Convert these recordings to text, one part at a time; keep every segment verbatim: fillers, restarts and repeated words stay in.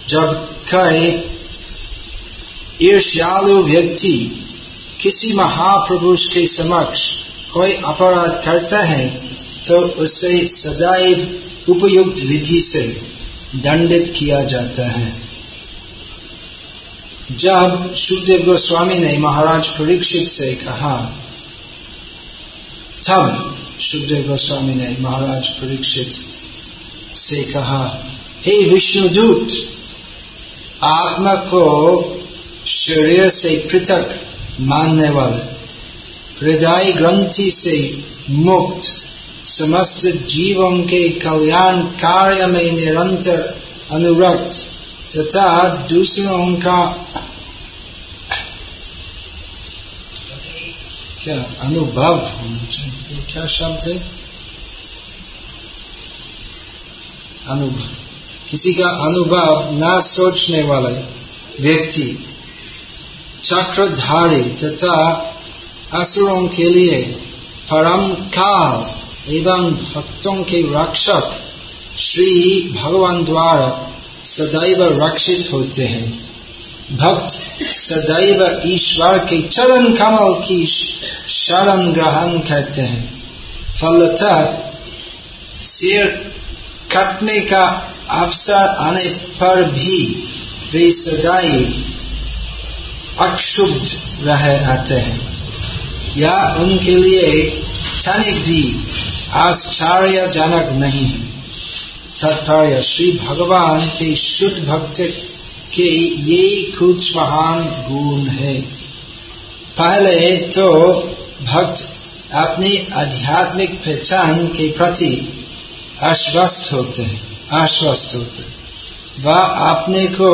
जब कोई ईर्ष्यालु व्यक्ति किसी महापुरुष के समक्ष कोई अपराध करता है तो उसे सदैव उपयुक्त विधि से दंडित किया जाता है। जब शुकदेव गोस्वामी ने महाराज परीक्षित से कहा, तब शुकदेव गोस्वामी ने महाराज परीक्षित से कहा, हे विष्णुदूत, आत्मा को शरीर से पृथक मानने वाले, हृदय ग्रंथि से मुक्त, समस्त जीवों के कल्याण कार्य में निरंतर अनुरक्त तथा दूसरों का क्या अनुभव होना चाहिए, क्या शब्द है, अनुभव, किसी का अनुभव ना सोचने वाले व्यक्ति, चक्रधारी तथा असुरों के लिए परम काल एवं भक्तों के रक्षक श्री भगवान द्वारा सदैव रक्षित होते हैं। भक्त सदैव ईश्वर के चरण कमल की शरण ग्रहण करते हैं। फलतः सिर कटने का अवसर आने पर भी वे सदैव अक्षुब्ध रह आते हैं, या उनके लिए तनिक भी आश्चर्यजनक नहीं है। तात्पर्य, श्री भगवान के शुद्ध भक्त के ये कुछ महान गुण है। पहले तो भक्त अपनी आध्यात्मिक पहचान के प्रति आश्वस्त होते हैं आश्वस्त होते वह अपने को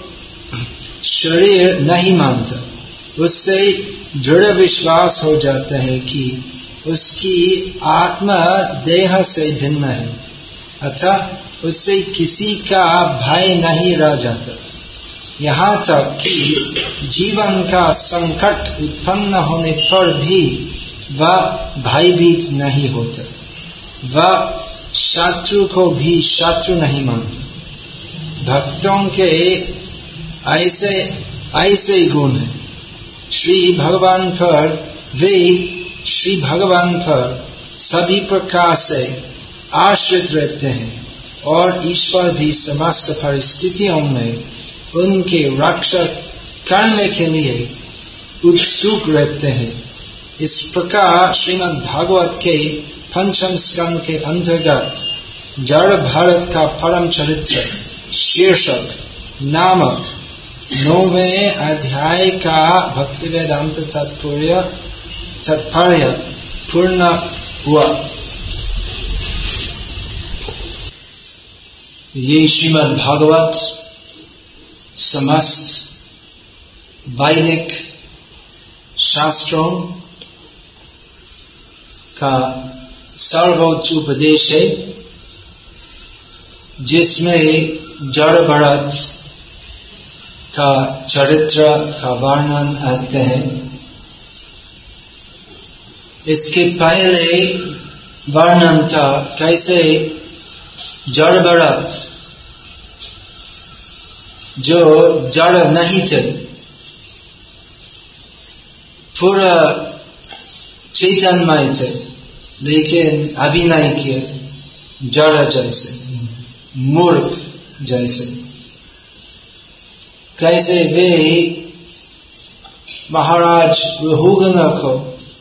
शरीर नहीं मानता, उससे दृढ़ विश्वास हो जाता है कि उसकी आत्मा देह से भिन्न है, अतः उससे किसी का भय नहीं रह जाता। यहाँ तक कि जीवन का संकट उत्पन्न होने पर भी वह भयभीत नहीं होता, वह शत्रु को भी शत्रु नहीं मानता। भक्तों के ऐसे ऐसे गुण है। श्री भगवान पर वे श्री भगवान पर सभी प्रकार से आश्रित रहते हैं और ईश्वर भी समस्त परिस्थितियों में उनके रक्षा करने के लिए उत्सुक रहते हैं। इस प्रकार श्रीमद् भागवत के पंचम स्कंद के अंतर्गत जड़ भारत का परम चरित्र शीर्षक नामक नौवें अध्याय का भक्ति वेदांत तात्पर्य तात्पर्य पूर्ण हुआ। ये श्रीमद् भागवत समस्त वैदिक शास्त्रों का सर्वोच्च उपदेश है, जिसमें जड़ भरत का चरित्र का वर्णन आते हैं। इसके पहले वर्णन था कैसे जड़ भरत जो जड़ नहीं थे, पूरा चैतन्यमय थे, लेकिन अभिनय किए जड़ जैसे, मूर्ख जैसे। कैसे वे महाराज रघुगण को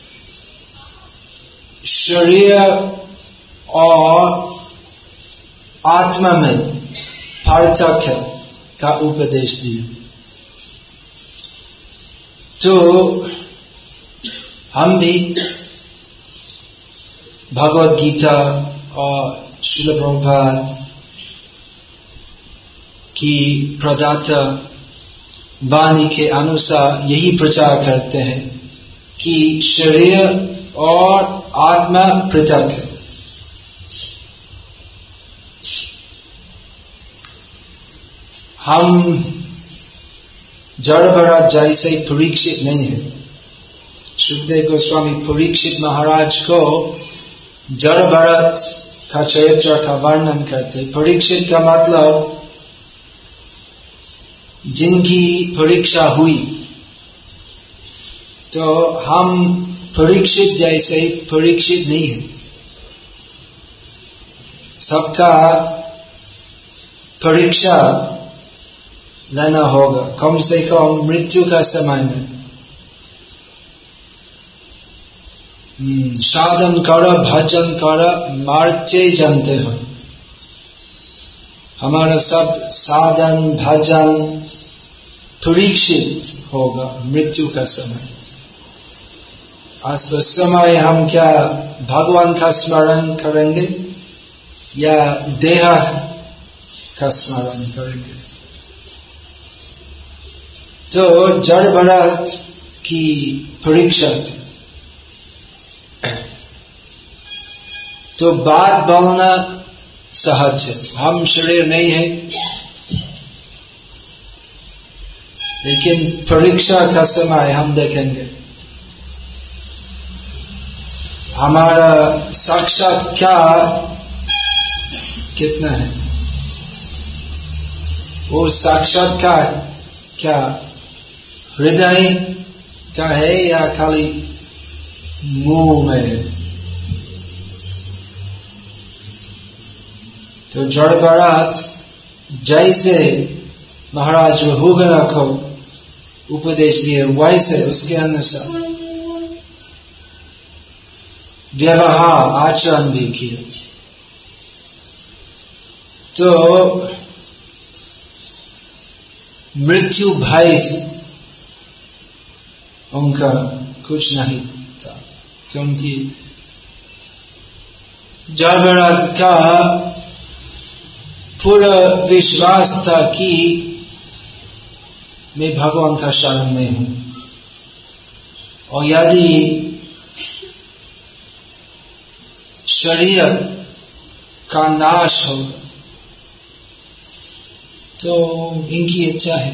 शरीर और आत्मा में पार्थक्य का उपदेश दिया। तो हम भी भगवद गीता और श्रील प्रभुपाद की प्रदाता वाणी के अनुसार यही प्रचार करते हैं कि शरीर और आत्मा पृथक है। हम जड़ भरत जैसे परीक्षित नहीं है। सुखदेव गोस्वामी परीक्षित महाराज को जड़ भरत का चरित्र का वर्णन करते। परीक्षित का मतलब जिनकी परीक्षा हुई, तो हम परीक्षित जैसे परीक्षित नहीं है। सबका परीक्षा लेना होगा कम से कम मृत्यु का समय में। साधन करो, भजन करो, मार्चे जानते हो। हमारा सब साधन भजन परीक्षित होगा मृत्यु का समय। आज तो समय हम क्या भगवान का स्मरण करेंगे या देह का स्मरण करेंगे? तो जड़ भरत की परीक्षा थी। तो बात बोलना सहज है, हम शरीर नहीं है, लेकिन परीक्षा का समय हम देखेंगे। हमारा साक्षात्कार कितना है? वो साक्षात्कार क्या हृदय का है या खाली मुंह में है? तो जड़ भरत जैसे महाराज रघुवीर को उपदेश दिए, वैसे उसके अनुसार व्यवहार आचरण भी किया। तो मृत्यु भय उनका कुछ नहीं था, क्योंकि जड़ भरत का पूरा विश्वास था कि मैं भगवान का शरण में हूं, और यदि शरीर का नाश हो तो इनकी इच्छा है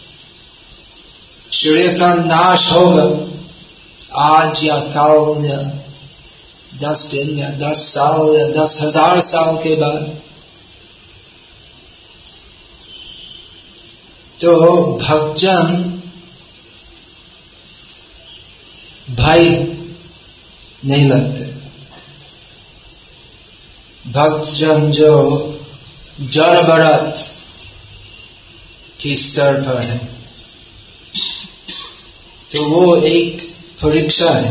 शरीर का नाश होगा आज या कल या दस दिन या दस साल या दस हजार साल के बाद। तो भक्तजन भय नहीं लगते। भक्तजन जो जड़ भरत के स्तर पर है, तो वो एक परीक्षा है।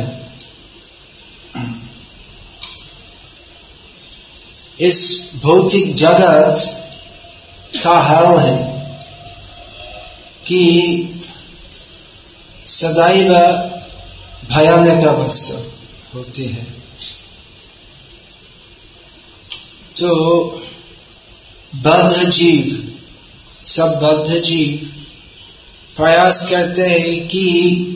इस भौतिक जगत का हाल है कि सदैव भयानक अवस्था होती है। तो बद्ध जीव, सब बद्ध जीव प्रयास करते हैं कि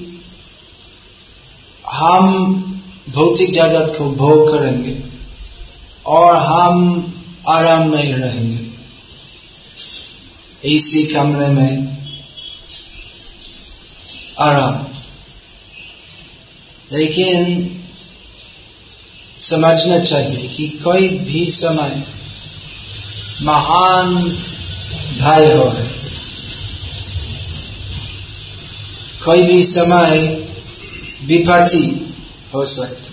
हम भौतिक जगत को भोग करेंगे और हम आराम में रहेंगे, एसी कमरे में आराम। लेकिन समझना चाहिए कि कोई भी समय महान भय हो, कोई भी समय विपत्ति हो सकती,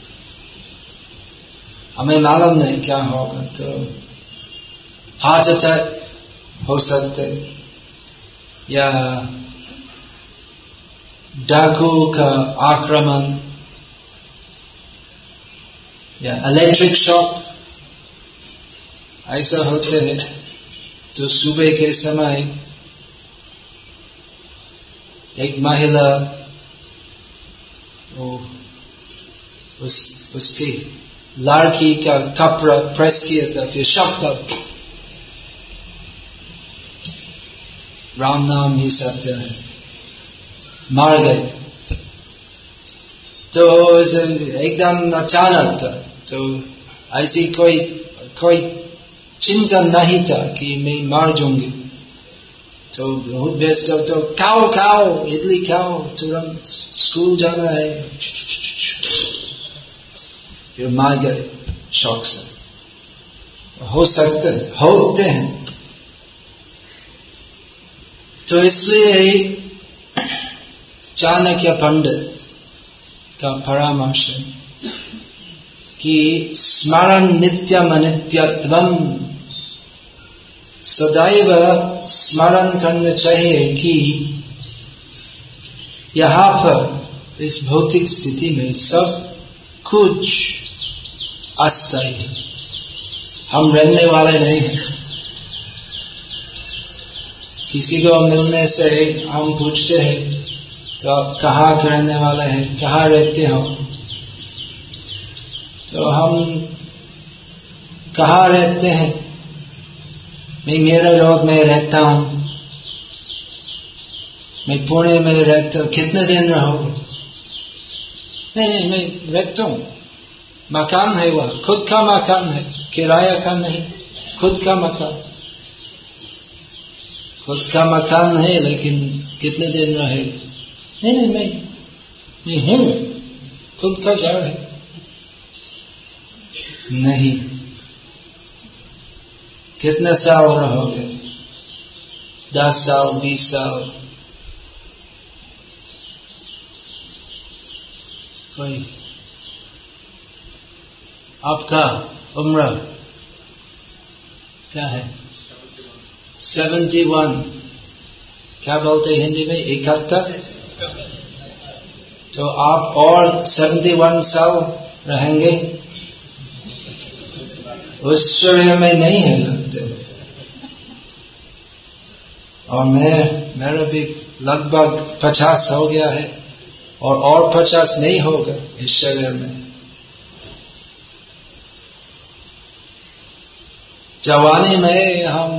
हमें मालूम नहीं क्या होगा। तो हार्ट अटैक हो सकते, या डाकू का आक्रमण, या इलेक्ट्रिक शॉक, ऐसा होते हैं। तो सुबह के समय एक महिला वो उस उसकी लड़की का कपड़ा प्रेस किया था, फिर शॉक था, राम नाम ही सत्य है, मार गए। तो एकदम अचानक था, तो ऐसी कोई कोई चिंता नहीं था कि मैं मार जाऊंगी। तो बहुत व्यस्त हो, तो खाओ खाओ इडली खाओ, तुरंत स्कूल जाना है, फिर मार गए शौक से। हो सकते होते हैं। तो इसलिए चाणक्य पंडित का परामर्श कि स्मरण नित्यम अनित्यत्वम, सदैव स्मरण करना चाहिए कि यहाँ पर इस भौतिक स्थिति में सब कुछ अस्थायी है, हम रहने वाले नहीं हैं। किसी को मिलने से हम पूछते हैं तो आप कहाँ के रहने वाले हैं, कहाँ रहते हो, तो हम कहाँ रहते हैं, मैं मेरा रोड में रहता हूँ, मैं पुणे में रहता हूँ, कितने दिन रहोगे? नहीं नहीं मैं रहता हूँ, मकान है वह, खुद का मकान है, किराया का नहीं, खुद का मकान, खुद का मकान है, लेकिन कितने दिन रहे? नहीं नहीं मैं मैं हूं, खुद का घर है। नहीं, कितने साल रहोगे? दस साल, बीस साल, कोई आपका उम्र क्या है? सेवेंटी वन, क्या बोलते हैं हिंदी में? इकहत्तर। तो आप और सेवेंटी वन साल रहेंगे? उस शरीर में नहीं है लगते। और मैं मेरा भी लगभग पचास हो गया है, और और पचास नहीं होगा इस शरीर में। जवानी में हम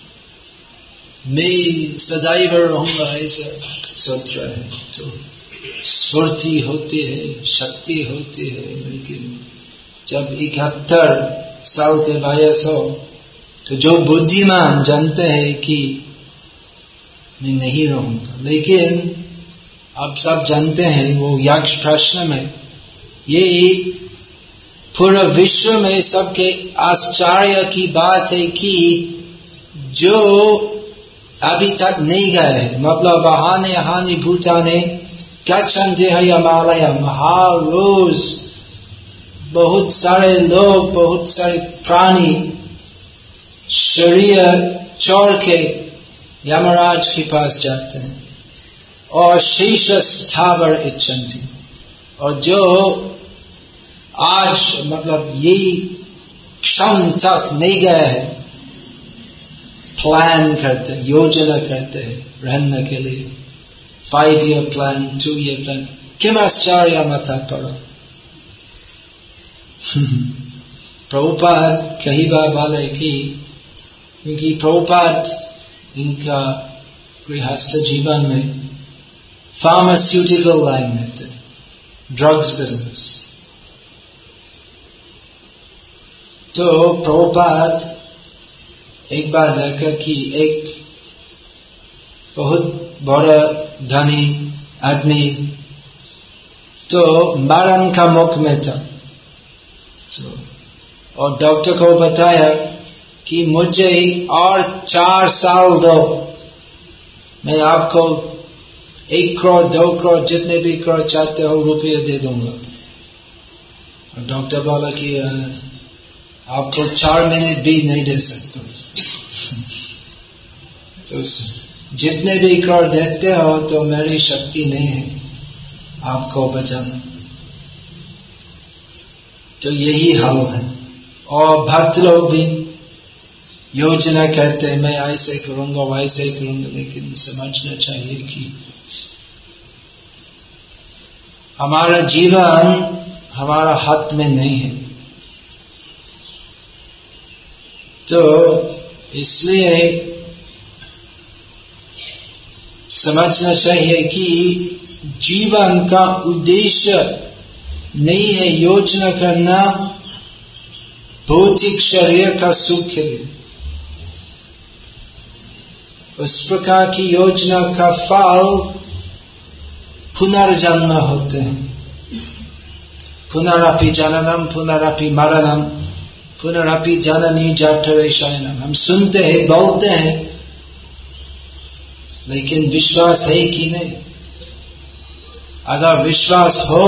मैं सदैव रहूंगा ऐसा सोच रहे हैं, तो स्फूर्ति होती है, शक्ति होती है, लेकिन जब इकहत्तर साल के वयस हो तो जो बुद्धिमान जानते हैं कि मैं नहीं रहूंगा। लेकिन अब सब जानते हैं, वो यक्ष प्रश्न में ये पूरा विश्व में सबके आश्चर्य की बात है कि जो अभी तक नहीं गए, मतलब वहाने हानि भूताने गच्छन्ति हिमालयम, हर रोज बहुत सारे लोग, बहुत सारे प्राणी शरीर छोड़ के यमराज के पास जाते हैं, और शेष स्थावर इच्छन्ति, और जो आज मतलब ये क्षण तक नहीं गए हैं, प्लान करते हैं, योजना करते हैं रहने के लिए, five year plan, two year plan. किम आश्चर्य मत पड़ो। प्रभुपाद कही बार वाले की, क्योंकि प्रभुपाद इनका गृहस्थ जीवन में फार्मास्यूटिकल लाइन में थे, ड्रग्स बिजनेस। तो प्रभुपाद एक बार देखा कि एक बहुत बड़ा धनी आदमी तो मरण का मुख में था, तो और डॉक्टर को बताया कि मुझे और चार साल दो, मैं आपको एक करोड़ दो करोड़ जितने भी करोड़ चाहते हो रुपये दे दूंगा। और डॉक्टर बोला कि आपको चार मिनट भी नहीं दे सकता, तो जितने भी करोड़ देते हो तो मेरी शक्ति नहीं है आपको बचाना। तो यही हाल है। और भक्त लोग भी योजना करते हैं, मैं ऐसे करूंगा वैसे करूंगा, लेकिन समझना चाहिए कि हमारा जीवन हमारा हाथ में नहीं है। तो इसलिए समझना चाहिए कि जीवन का उद्देश्य नहीं है योजना करना भौतिक शरीर का सुख के लिए। उस प्रकार की योजना का फल पुनर्जन्म होते हैं। पुनरपि जननम पुनरपि मरणम पुनरपि जननी जठरे शयनम। हम सुनते हैं, बोलते हैं, लेकिन विश्वास है कि नहीं? अगर विश्वास हो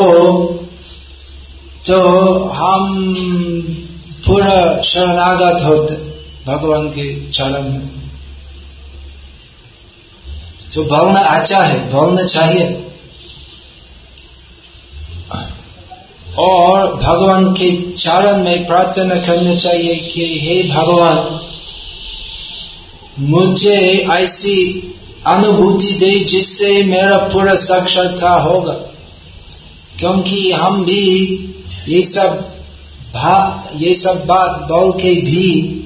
तो हम पूरा शरणागत होते भगवान के चरण में। तो बोलना अच्छा है, बोलना चाहिए, और भगवान के चरण में प्रार्थना करना चाहिए कि हे भगवान, मुझे ऐसी अनुभूति दे जिससे मेरा पूरा साक्षात्कार होगा। क्योंकि हम भी ये सब भा ये सब बात बोल के भी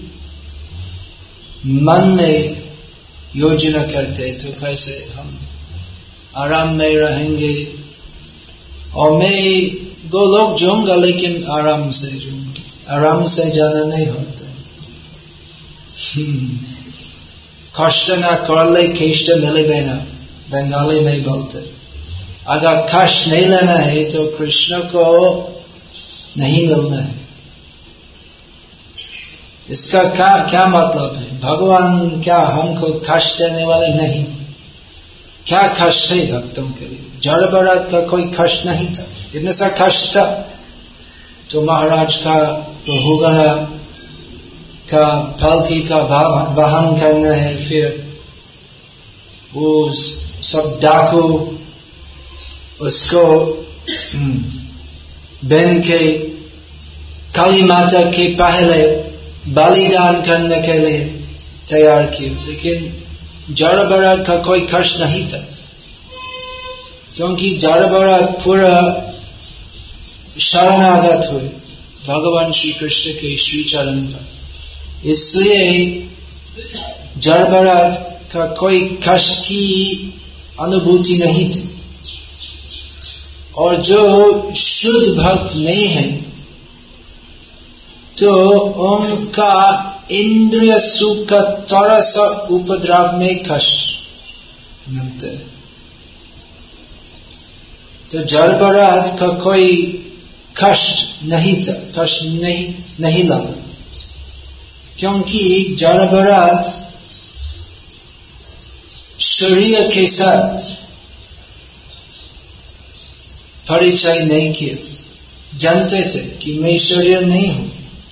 मन में योजना करते तो कैसे हम आराम में रहेंगे, और मैं गोलोक जाऊंगा लेकिन आराम से जाऊंगा। आराम से जाना नहीं होता। कष्ट न करले केष्ट मिले ना, बंगाली में बोलते। अगर कष्ट नहीं लेना है तो कृष्ण को नहीं मिलना है। इसका क्या क्या मतलब है? भगवान क्या हमको कष्ट देने वाले नहीं? क्या कष्ट है भक्तों के लिए? जड़ बरात का कोई कष्ट नहीं था। इतना सा कष्ट था तो महाराज का बहुगणा का पालकी का वाहन करना है, फिर वो सब डाकू उसको बन के काली माता के पहले बलिदान करने के लिए तैयार किए। लेकिन जड़ बरात का कोई कष्ट नहीं था, क्योंकि जड़ बरात पूरा शरणागत हुए भगवान श्री कृष्ण के श्री चरण पर। इसलिए जड़ बरात का कोई कष्ट की अनुभूति नहीं थी। और जो शुद्ध भक्त नहीं है तो उनका इंद्रिय सुख का थोड़ा सा उपद्रव में कष्ट मिलते है। तो जड़ बरात का कोई कष्ट नहीं था, कष्ट नहीं नहीं लगा, क्योंकि जड़ बरात शरीर के साथ परिचय नहीं किया। जानते थे कि मैं शरीर नहीं हूं,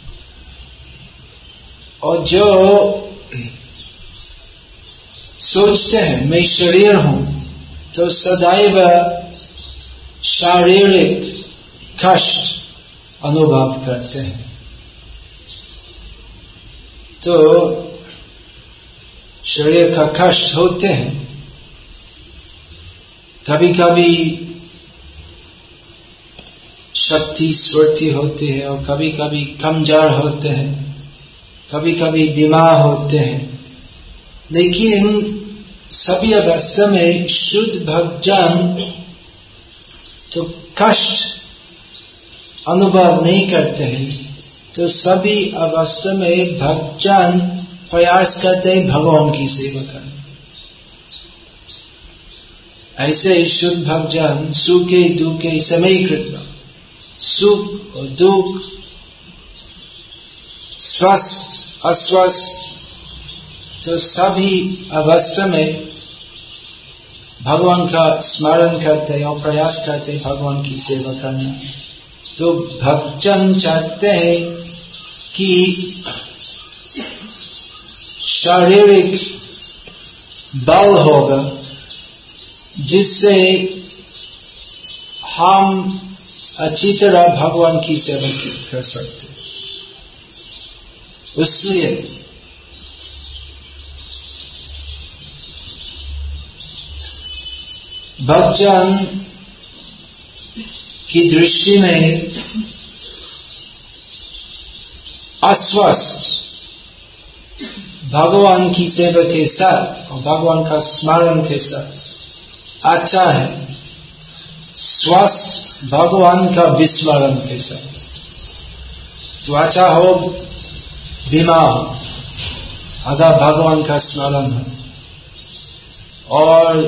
और जो सोचते हैं मैं शरीर हूं तो सदैव शारीरिक कष्ट अनुभव करते हैं। तो शरीर का कष्ट होते हैं, कभी कभी शक्ति स्फूर्ति होती है, और कभी कभी कमजोर होते हैं, कभी कभी बीमार होते हैं। लेकिन सभी अवस्था में शुद्ध भक्तजन तो कष्ट अनुभव नहीं करते हैं। तो सभी अवस्था में भक्तजन प्रयास करते हैं भगवान की सेवा करने। ऐसे शुद्ध भक्तजन सुखे दुखे समय कृत, सुख और दुख, स्वस्थ अस्वस्थ, तो सभी अवस्था में भगवान का स्मरण करते हैं और प्रयास करते हैं भगवान की सेवा करना। तो भक्तजन चाहते हैं कि शारीरिक बल होगा जिससे हम अच्छी तरह भगवान की सेवा कर सकते। उसलिए भक्तजन की दृष्टि में अस्वस्थ भगवान की सेवा के साथ और भगवान का स्मरण के साथ अच्छा है, स्वस्थ भगवान का विस्मरण के साथ। तो अच्छा हो बीमार हो अगर भगवान का स्मरण हो, और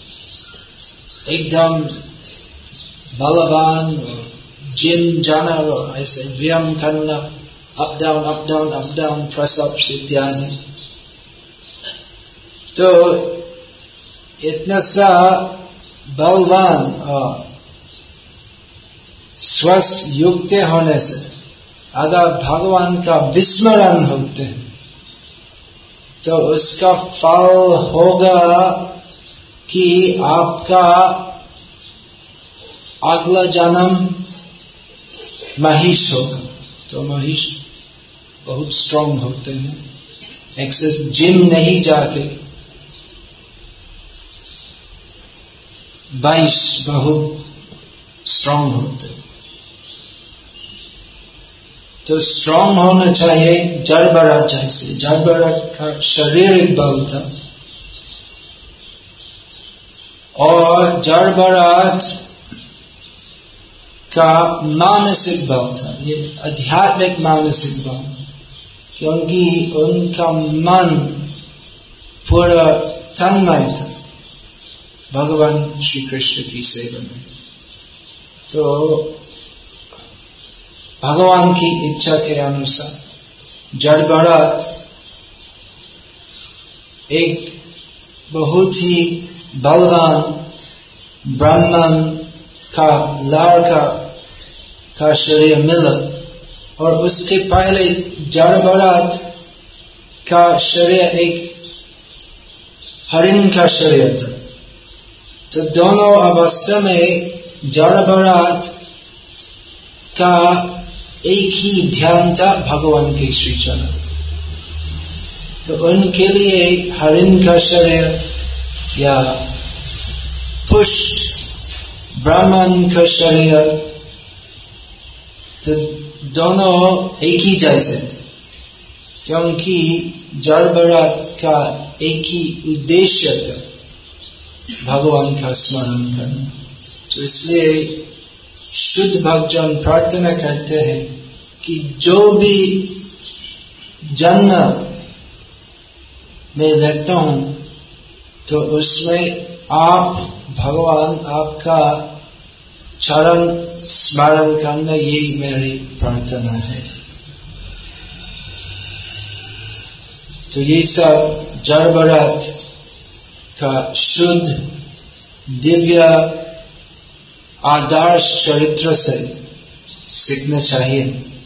एकदम बलवान जिम जाना और ऐसे व्यायाम करना, up down up down up down press up इत्यादि। तो इतना सा बलवान और स्वस्थ युक्त होने से अगर भगवान का विस्मरण होते हैं तो उसका फल होगा कि आपका अगला जन्म महिष होगा। तो महिष बहुत स्ट्रांग होते हैं, एक्सेस जिम नहीं जाके बाईस बहुत स्ट्रांग होते हैं। तो स्ट्रांग होना चाहिए जड़बड़ा जैसे। जड़बड़ा का शारीरिक बल था और जड़बड़ा का मानसिक बल था, ये आध्यात्मिक मानसिक बल, क्योंकि उनका मन पूरा तन्मय था भगवान श्री कृष्ण की सेवा में। तो भगवान की इच्छा के अनुसार जड़बड़ात एक बहुत ही बलवान ब्राह्मण का लड़का का शरीर मिला और उसके पहले जड़बड़ात का शरीर एक हरिण का शरीर था। तो दोनों अवस्था में जड़बड़ात का एक ही ध्यान था भगवान के श्री चरण। तो उनके लिए हरिण का शरीर या पुष्ट ब्राह्मण का शरीर तो दोनों एक ही जैसे थे, क्योंकि जड़बड़ात का एक ही उद्देश्य था भगवान का स्मरण करना। तो इसलिए शुद्ध भक्तजन प्रार्थना करते हैं कि जो भी जन्म में लेता हूं तो उसमें आप भगवान आपका चरण स्मरण करना, यही मेरी प्रार्थना है। तो ये सब जड़बड़ात का शुद्ध दिव्य आदर्श चरित्र से सीखना चाहिए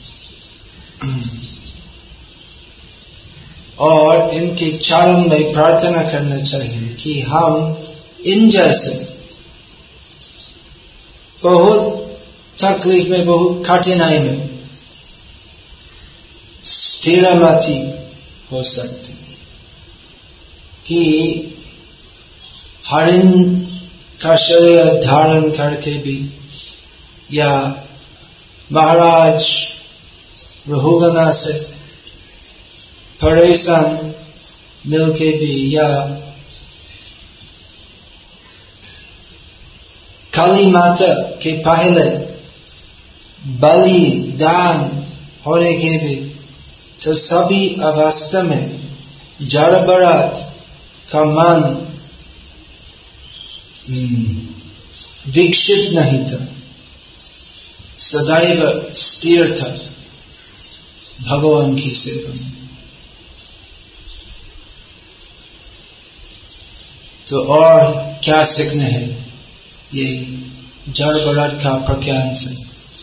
और इनके चरण में प्रार्थना करना चाहिए कि हम इन जैसे बहुत तकलीफ में, बहुत कठिनाई में स्थिरमति हो सकते, कि हरिण का शरीर धारण करके भी या महाराज रघुगना से परेशान मिलके भी या काली माता के पहले बलि दान होने के भी, तो सभी अवस्था में जड़बड़ात का मन विक्षिप्त नहीं था, सदैव स्थिर था भगवान की सेवा में। तो और क्या सीखना है ये जड़बड़ात का प्रज्ञान से।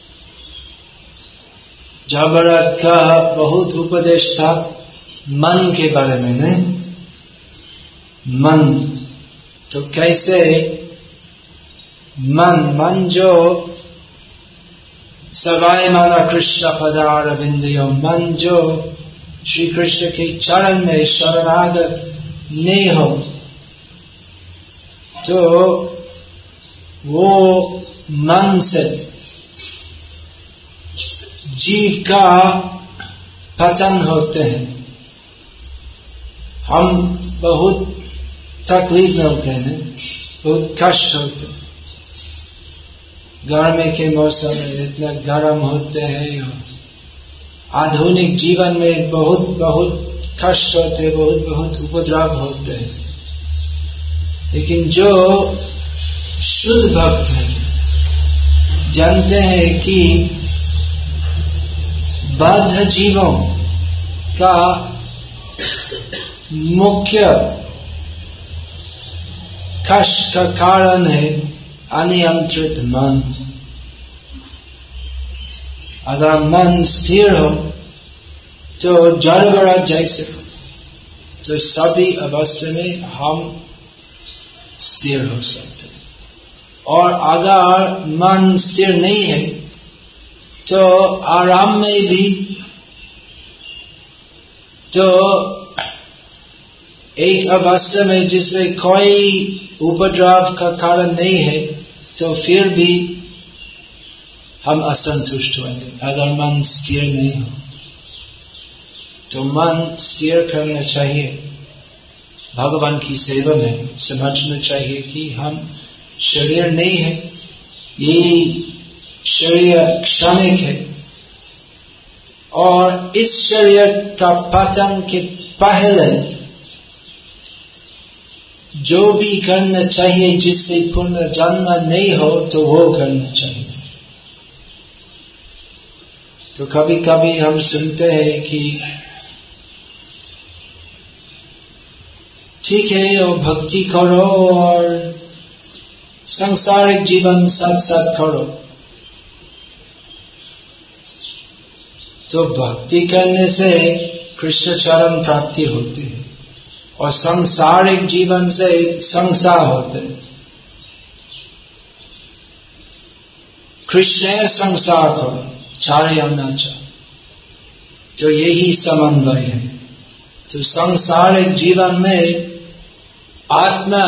जड़बड़ात का बहुत उपदेश था मन के बारे में, नहीं? मन तो कैसे मन मन जो सवाय माना कृष्ण पदार बिंदयो, मन जो श्री कृष्ण के चरण में शरणागत नहीं हो तो वो मन से जीव का पतन होते हैं। हम बहुत तकलीफ मिलते हैं, बहुत कष्ट होते हैं। गर्मी के मौसम में इतना गर्म होते हैं, आधुनिक जीवन में बहुत बहुत कष्ट होते हैं, बहुत बहुत उपद्रव होते हैं। लेकिन जो शुद्ध भक्त है जानते हैं कि बद्ध जीवों का कष्ट का कारण है अनियंत्रित मन। अगर मन स्थिर हो तो जड़ बड़ा जैसे, तो सभी अवस्था में हम स्थिर हो सकते हैं। और अगर मन स्थिर नहीं है तो आराम में भी, तो एक अवस्था में जिसमें कोई उपद्रव का कारण नहीं है तो फिर भी हम असंतुष्ट होंगे अगर मन स्थिर नहीं हो। तो मन स्थिर करना चाहिए। भगवान की सेवा में समझना चाहिए कि हम शरीर नहीं है, ये शरीर क्षणिक है और इस शरीर का पतन के पहले जो भी करना चाहिए जिससे पुनर्जन्म नहीं हो तो वो करना चाहिए। तो कभी कभी हम सुनते हैं कि ठीक है और भक्ति करो और सांसारिक जीवन साथ साथ करो। तो भक्ति करने से कृष्ण चरण प्राप्ति होती है और सांसारिक जीवन से संसार होते हैं। कृष्ण संसार करो चार्याना च, तो यही समन्वय है। तो सांसारिक जीवन में आत्मा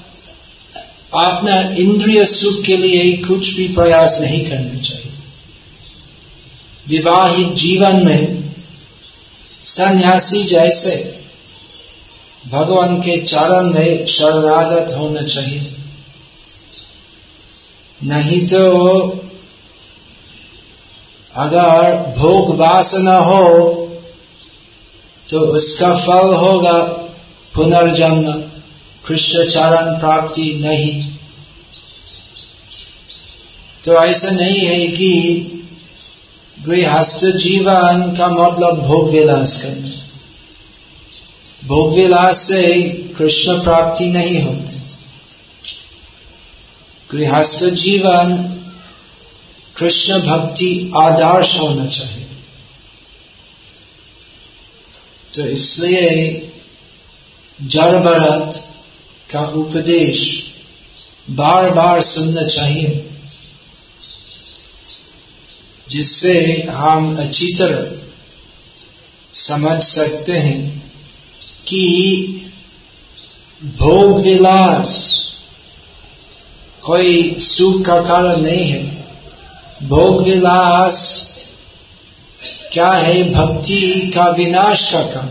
अपना इंद्रिय सुख के लिए कुछ भी प्रयास नहीं करना चाहिए। विवाहित जीवन में सन्यासी जैसे भगवान के चरण में शरणागत होना चाहिए। नहीं तो अगर भोग वासना हो तो उसका फल होगा पुनर्जन्म, कृष्ण चरण प्राप्ति नहीं। तो ऐसा नहीं है कि गृहस्थ जीवन का मतलब भोग विलास करना। भोग विलास से कृष्ण प्राप्ति नहीं होती। गृहस्थ जीवन कृष्ण भक्ति आदर्श होना चाहिए। तो इसलिए जड़ भरत का उपदेश बार बार सुनना चाहिए, जिससे हम अच्छी तरह समझ सकते हैं कि भोग विलास कोई सुख का कारण नहीं है। भोग विलास क्या है? भक्ति का विनाश का कारण।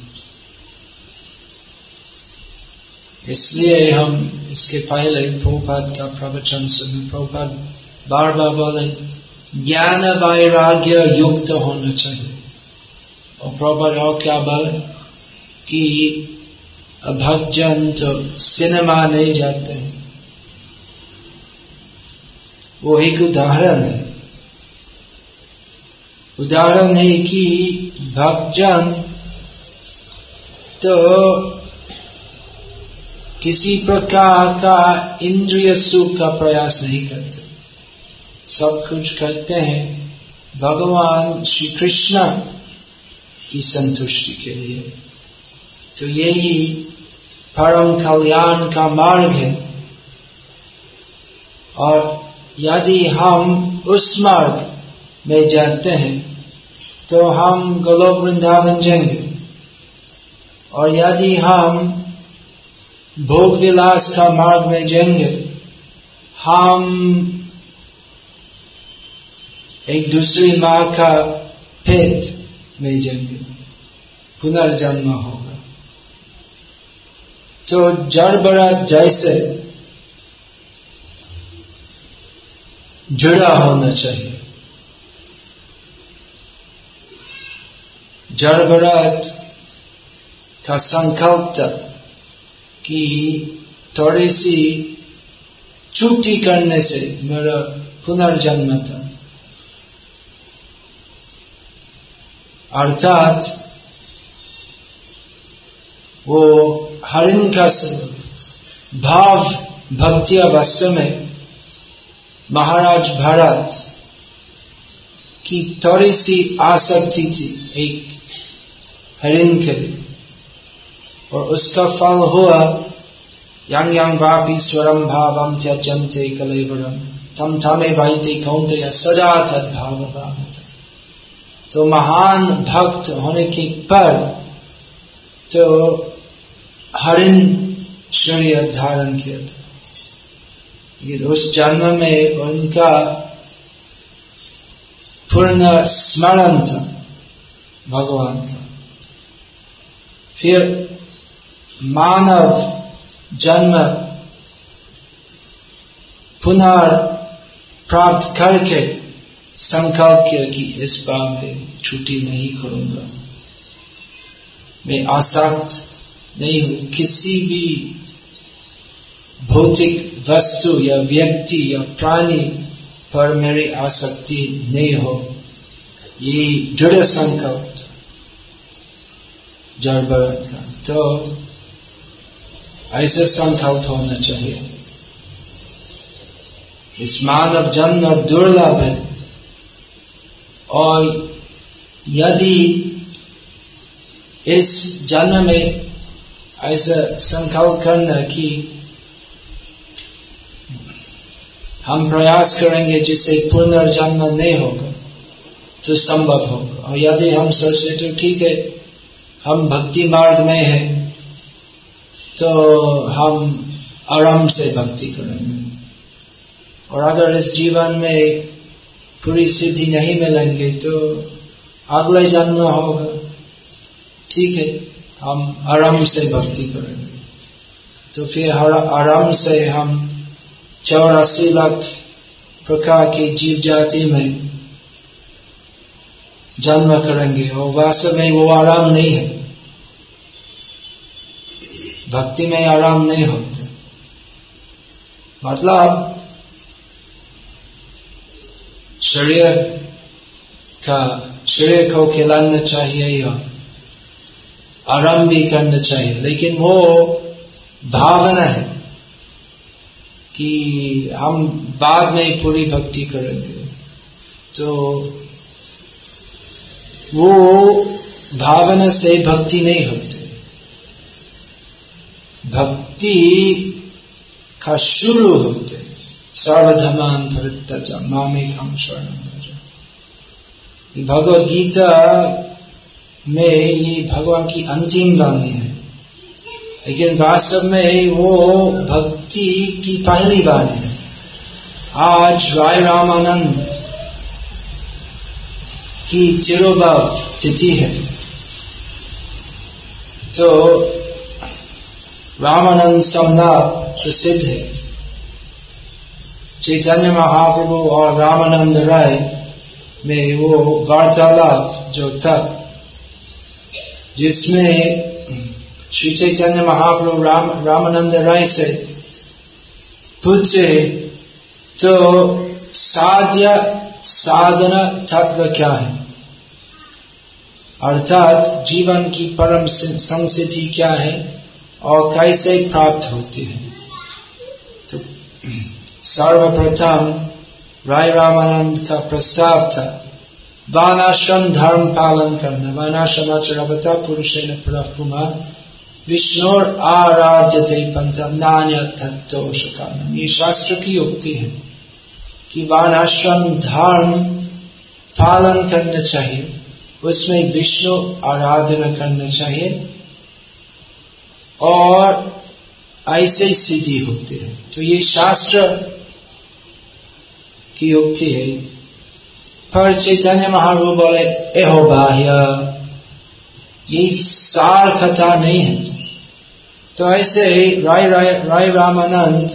इसलिए हम इसके पहले प्रभुपाद का प्रवचन सुने। प्रभुपाद बार बार बोले ज्ञान वैराग्य युक्त होना चाहिए। और प्रभुपाद और क्या बोले कि भक्तजन तो सिनेमा नहीं जाते हैं। वो एक उदाहरण है। उदाहरण है कि भक्तजन तो किसी प्रकार का इंद्रिय सुख का प्रयास नहीं करते, सब कुछ करते हैं भगवान श्री कृष्ण की संतुष्टि के लिए। तो यही परम कल्याण का मार्ग है। और यदि हम उस मार्ग में जाते हैं तो हम गोलोक वृंदावन जाएंगे। और यदि हम भोग विलास का मार्ग में जाएंगे, हम एक दूसरी माँ का पेट में जाएंगे, पुनर्जन्म होगा। तो जड़ भरत जैसे जुड़ा होना चाहिए। जड़ भरत का संकल्प था कि थोड़ी सी छुट्टी करने से मेरा पुनर्जन्म था। अर्थात वो हरिण का स्वरूप भाव भक्ति अवस्था में महाराज भरत की थोड़ी सी आसक्ति थी एक हरिण के लिए, और उसका फल हुआ yang yang vapi swaram bhavam tyajante kalevaram tam tame vaite kaunteya sada tad bhava bhavata। तो महान भक्त होने के पर तो हरिण शरीर धारण किया था, लेकिन उस जन्म में उनका पूर्ण स्मरण था भगवान का। फिर मानव जन्म पुनः प्राप्त करके संकल्प किया कि इस बार मैं छुट्टी नहीं करूंगा, मैं आसक्त नहीं हूं किसी भी भौतिक वस्तु या व्यक्ति या प्राणी पर मेरी आसक्ति नहीं हो। ये दृढ़ संकल्प जड़ भरत का। तो ऐसे संकल्प होना चाहिए। इस मानव जन्म दुर्लभ है, और यदि इस जन्म में ऐसा संकल्प करना कि हम प्रयास करेंगे जिससे पुनर्जन्म नहीं होगा तो संभव होगा। और यदि हम सोचते तो ठीक है हम भक्ति मार्ग में हैं तो हम आराम से भक्ति करेंगे, और अगर इस जीवन में पूरी सिद्धि नहीं मिलेंगे तो अगले जन्म होगा, ठीक है हम आराम से भक्ति करेंगे। तो फिर आराम से हम चौरासी लाख प्रकार की जीव जाति में जन्म करेंगे, और वास्तव में वो आराम नहीं है। भक्ति में आराम नहीं होता, मतलब शरीर का शरीर को खिलाना चाहिए या आराम भी करना चाहिए, लेकिन वो भावना है कि हम बाद में पूरी भक्ति करेंगे, तो वो भावना से भक्ति नहीं होती। भक्ति का शुरू होते सर्वधर्मान परित्यज्य मामेकं शरणं व्रज। भगवद गीता में ये भगवान की अंतिम वाणी है, लेकिन वास्तव में वो भक्ति की पहली वाणी है। आज राय रामानंद की तिरुभाव तिथि है, तो रामानंद संलाप प्रसिद्ध है। चैतन्य महाप्रभु और रामानंद राय में वो वार्तालाप जो था, जिसमें श्री चैतन्य महाप्रभु राम रामानंद राय से पूछे तो साध्य साधना तत्व क्या है, अर्थात जीवन की परम संसिद्धि क्या है और कैसे प्राप्त होती है। तो सर्वप्रथम राय रामानंद का प्रस्ताव था वर्णाश्रम धर्म पालन करना। वर्णाश्रमाचरवता पुरुषेण परः पुमान् विष्णुर आराध्यते पंथम नान्यथतोषकामम्। ये शास्त्र की उक्ति है कि वर्णाश्रम धर्म पालन करना चाहिए, उसमें विष्णु आराधना करना चाहिए, और ऐसे सिद्धि होती है। तो ये शास्त्र की उक्ति है। पर चैतन्य महाप्रभु बोले एहो बाह्य, ये सार कथा नहीं है। तो ऐसे राय राय राय रामानंद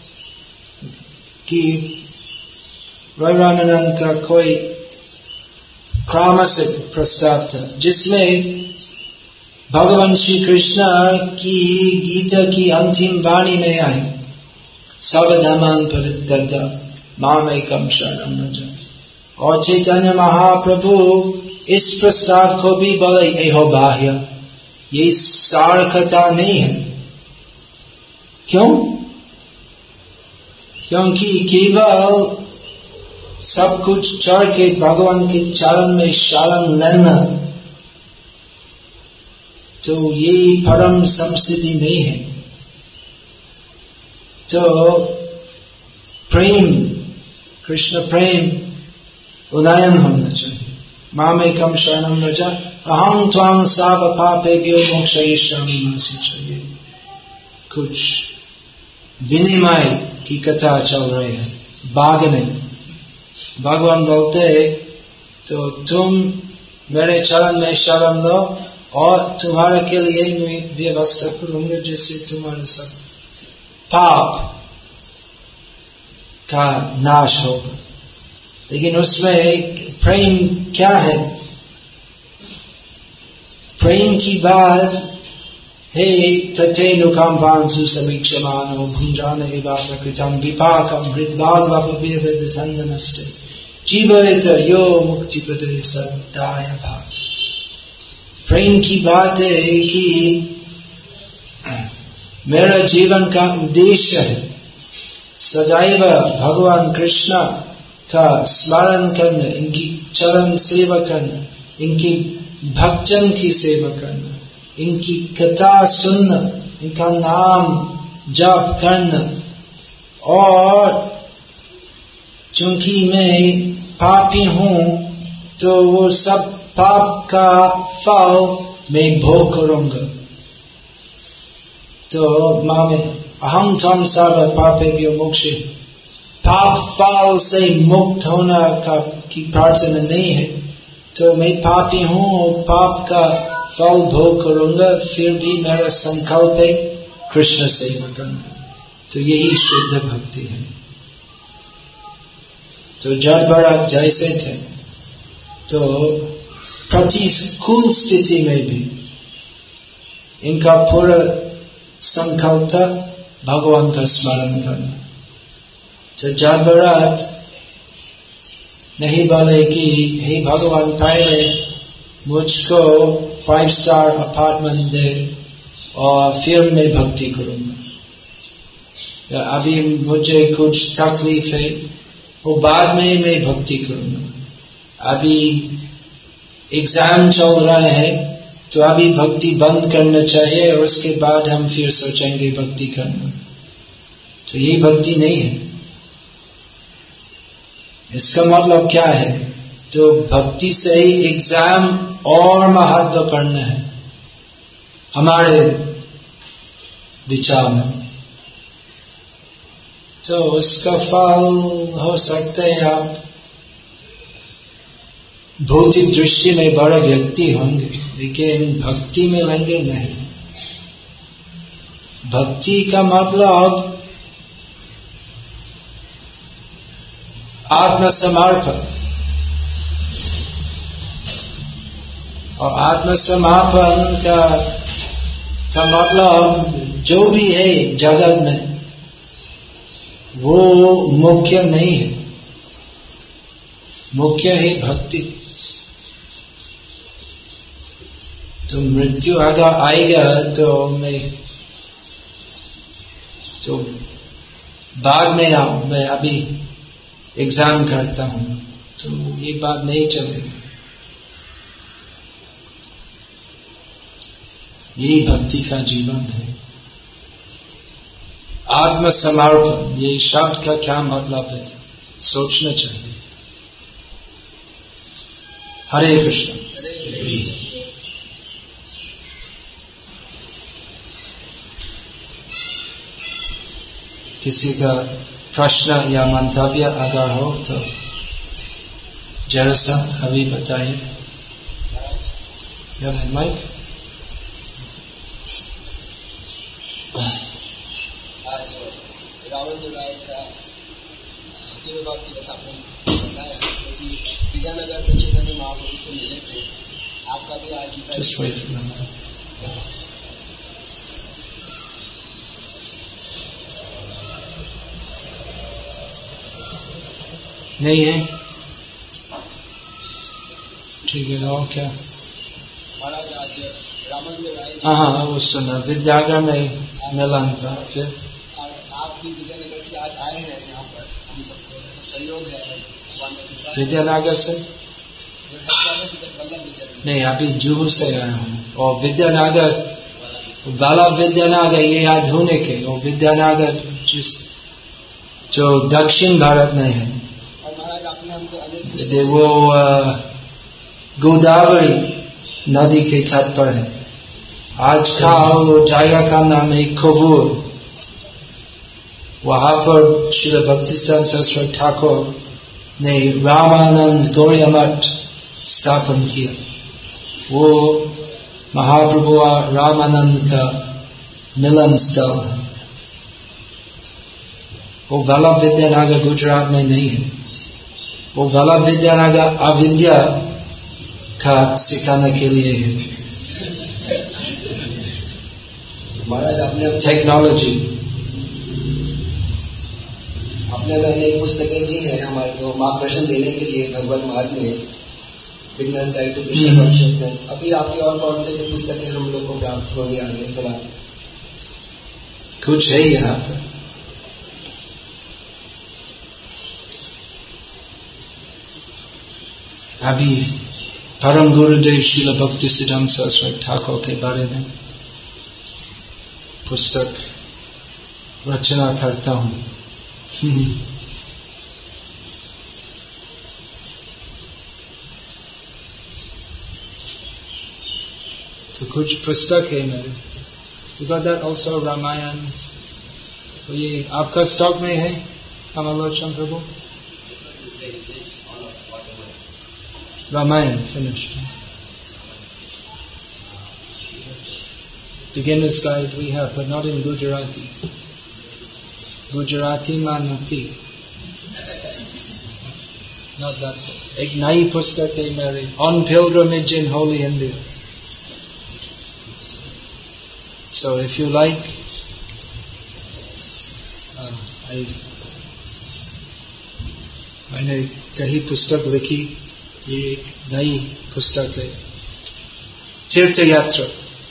की राय रामानंद का कोई क्रमसिक प्रस्ताव था, जिसमें भगवान श्री कृष्ण की गीता की अंतिम वाणी में आई सर्वधर्मान परित्यज्य मामेकं शरणं व्रज। और चैतन्य महाप्रभु इस प्रस्ताव को भी बोले एहो बाह्य, ये सार कथा नहीं है। क्यों? क्योंकि केवल सब कुछ छोड़ के भगवान के चरण में शरण लेना तो ये परम संसिद्धि नहीं है। तो प्रेम, कृष्ण प्रेम उदयन होना चाहिए। मामेकम शरणम व्रज अहं त्वां सर्व पापेभ्यो मोक्षयिष्यामि मा शुचये। कुछ विनिमय की कथा चल रही है, बागने भगवान बोलते तो तुम मेरे चरण में शरण लो और तुम्हारे के लिए मैं व्यवस्था करूंगा जिससे तुम्हारे सब पाप का नाश होगा। लेकिन उसमें प्रेम क्या है? प्रेम की बात हे तथेनुकं वांसु समीक्षमानो भुंजान विवाकृतं विपाकं हृद्भाग वपवेदधन्दनस्ते जीवयत यो मुक्तिपदे सदाय भाग। प्रेम की बात है कि मेरा जीवन का उद्देश्य है सदैव भगवान कृष्ण का स्मरण करना, इनकी चरण सेवा करना, इनकी भक्तजन की सेवा करना, इनकी कथा सुनना, इनका नाम जप करना। और चूंकि मैं पापी हूं तो वो सब पाप का फल मैं भोग करूंगा। तो मामे अहं त्वं सर्व पापेभ्यो मोक्षे, पाप फल से मुक्त होना का की प्रार्थना नहीं है। तो मैं पापी हूं, पाप का फल भोग करूंगा, फिर भी मेरा संकल्प है कृष्ण सेवा करना। तो यही शुद्ध भक्ति है। तो जड़ भरत जैसे थे तो प्रतिकूल स्थिति में भी इनका पूरा संकल्प था भगवान का स्मरण करना। तो जड़ भरत नहीं बोले कि हे भगवान पहले मुझको फाइव स्टार अपार्टमेंट दे और फिर मैं भक्ति करूंगा, या अभी मुझे कुछ तकलीफ है वो बाद में मैं भक्ति करूंगा। अभी एग्जाम चल रहा है तो अभी भक्ति बंद करना चाहिए और उसके बाद हम फिर सोचेंगे भक्ति करना। तो ये भक्ति नहीं है। इसका मतलब क्या है? तो भक्ति से एग्जाम और महत्वपूर्ण है हमारे विचार में। तो उसका फल हो सकता है आप भौतिक दृष्टि में बड़े व्यक्ति होंगे, लेकिन भक्ति में लेंगे नहीं। भक्ति का मतलब आत्मसमर्पण, और आत्मसमर्पण का का मतलब जो भी है जगत में वो मुख्य नहीं है। मुख्य है भक्ति। तो मृत्यु अगर आएगा तो मैं तो बाद में आऊं, मैं अभी एग्जाम करता हूं, तो ये बात नहीं चलेगी। यही भक्ति का जीवन है। आत्मसमर्पण, ये शब्द का क्या मतलब है सोचना चाहिए। हरे कृष्ण। किसी का प्रश्न या मंतव्य अगर हो तो जरा सा अभी बताइए। माइक। रावण जो राय का तीनों बाप की बस आपने बताया, क्योंकि विद्यानगर में चैतन्य महाप्रभु से मिले थे। आपका भी आज नहीं है, ठीक है। और क्या महाराज आज रामानंद राय, हाँ हाँ वो सुना, विद्यानगर में मिलन था। फिर ही विद्यानगर से आज आए हैं यहाँ पर, हम सबको सहयोग है विद्यानगर से नहीं, अभी जुहू से आया हूँ। और विद्यानगर वाला विद्यानगर ये आधुनिक है, और विद्यानगर जिस जो दक्षिण भारत में है वो गोदावरी नदी के तट पर है। आजकल वो जगह का नाम है कोवूर। वहां पर श्री भक्तिसिद्धांत सरस्वती ठाकुर ने रामानंद गौड़िया मठ स्थापन किया। वो महाप्रभु और रामानंद का मिलन स्थल है। वो वल्लभ विद्यानगर गुजरात में नहीं है। वो वल्लभ विद्यानगर अविद्या का सिखाने के लिए है। महाराज आपने टेक्नोलॉजी आपने मैंने एक पुस्तकें दी है हमारे को मार्गदर्शन देने के लिए भगवत मार्ग में, beginners guide to Krishna consciousness. अभी आपकी और कौन से जो पुस्तकें हम लोग को प्राप्त होगी आगे थोड़ा कुछ है यहाँ पर? अभी परम गुरुदेव श्रील भक्तिसिद्धांत सरस्वती ठाकुर के बारे में पुस्तक रचना करता हूँ। तो कुछ पुस्तक है मेरे। You got that also, Ramayan. तो ये आपका स्टॉक में है कमलोचन प्रभु? Ramayan finished. Beginner's guide we have, but not in Gujarati. Gujarati Manati. Not that. एक नई पुस्तक है मेरी, On Pilgrimage in Holy India. So if you like, uh, I, मैंने कई पुस्तक लिखी, ये एक नई पुस्तक है। तीर्थ यात्रा,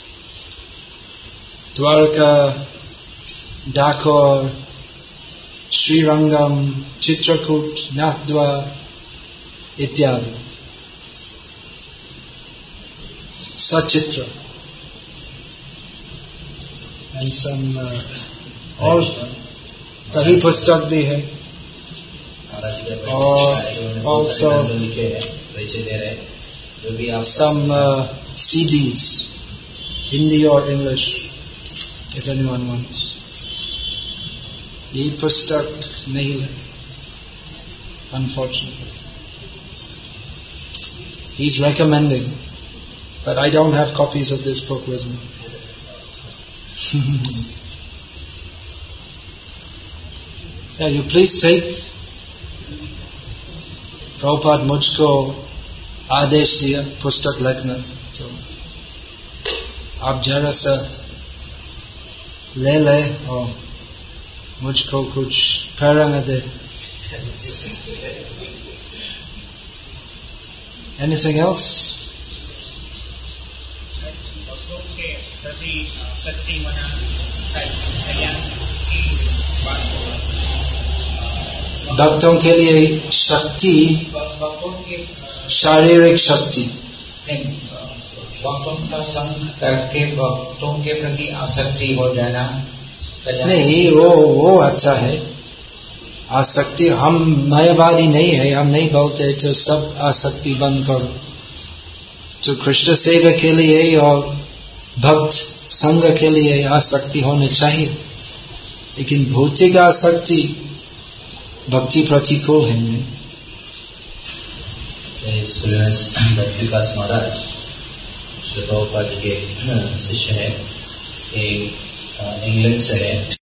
द्वारका, डाकोर, श्रीरंगम, चित्रकूट, नाथद्वार इत्यादि। सचित्र and some uh, और कई पुस्तक भी है। और also some uh, C Ds, Hindi or English, if anyone wants. ये पुस्तक नहीं है, unfortunately. He's recommending, but I don't have copies of this book with me. Yeah, you please take. Prabhupada मुझको आदेश दिया पुस्तक लिखना, तो आप जरा सा ले ले और मुझको कुछ प्रेरणा दे। Anything else? भक्तों के लिए शक्ति, शारीरिक शक्ति, भक्तों का संग करके भक्तों के प्रति आसक्ति हो जाना नहीं, वो वो अच्छा है। आसक्ति, हम मायावादी नहीं है, हम नहीं बोलते तो सब आसक्ति बंद करो। तो कृष्ण सेवा के लिए और भक्त संग के लिए आसक्ति होनी चाहिए, लेकिन भौतिक आसक्ति भक्ति प्रतिकूल है। भक्ति का महाराज श्री प्रभुपाद के शिष्य है, एक इंग्लैंड से है।